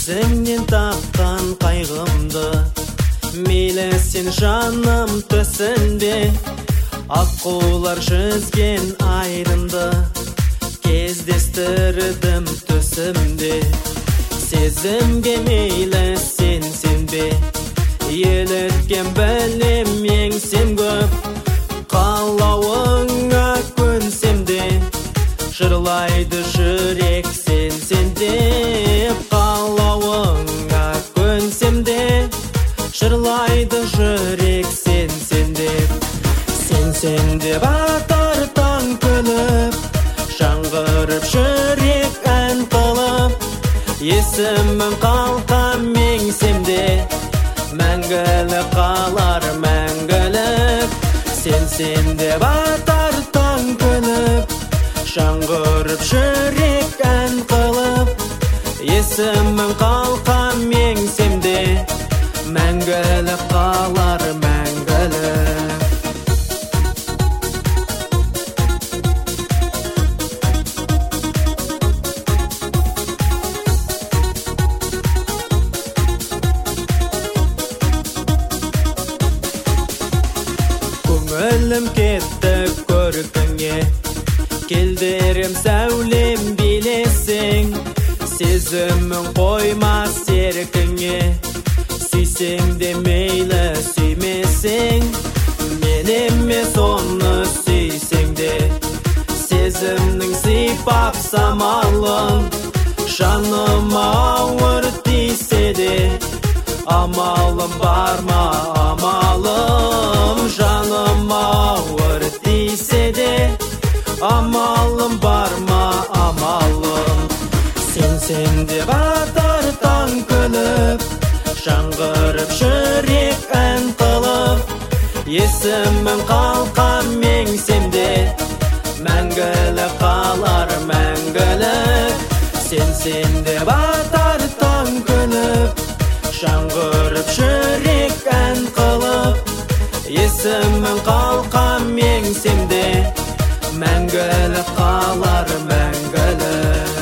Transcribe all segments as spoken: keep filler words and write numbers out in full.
Өзіңнен тапқан қайғымды, мейлі сен жаным түсінбе. Аққулар жүзген айдынды кездестірдім түсімде. Сезімге мейлі сен сенбе, еліткен білем еңсем көп. Қалауыңа көнсем де, жырлайды жүрек сен сендеп. Қалауыңа көнсем де, жырлайды жүрек сен сендеп. Сен сендеп атар таң күліп, жаңғырып жүрек ән қылып. Есімің қалқам еңсемде, мәңгілік қалар мәңгілік. Сен сендеп атар таң күліп, жаңғырып жүрек ән қылып. Есімің қалқам еңсемде, мәңгілік қалар мәңгілік. Көңілім кетті көркіңе, келдерім сәулем билесең. Сезімің қоймас еркіңе, сүйсең де мейлі сүймесең. Мен емес оны сүйсең де, сезімнің сипап самалын. Жаным ауыр тисе де, амалым бар ма амалым. Жаным ауыр тисе де, амалым бар ма амалым. Сен сендеп атар таң күліп, жаңғырып жүрек ән қылып. Есімің қалқам еңсемде, мәңгілік қалар мәңгілік. Сен сендеп атар таң күліп, жаңғырып жүрек ән қылып. Есімің қалқам еңсемде, мәңгілік қалар мәңгілік.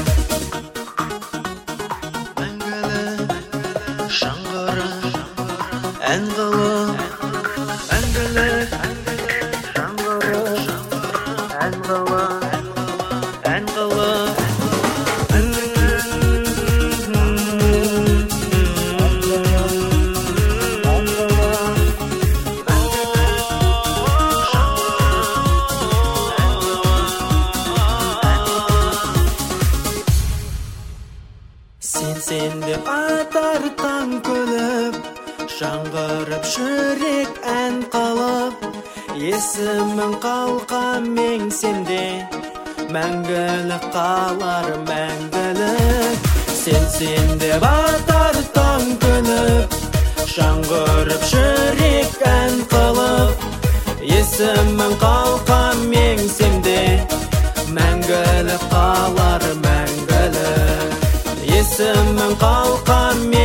Мәңгілік жаңғырып ән қылып. Мәңгілік жаңғырып ән қылып. Ән қылып. Сен сендеп атар таң күліп, жаңғырып жүрек ән қылып. Есімің қалқам еңсемде, мәңгілік қалар мәңгілік. Сен сендеп атар таң күліп, жаңғырып жүрек ән қылып. Есімің қалқам еңсемде, мәңгілік қалар мәңгілік. Есімің қалқам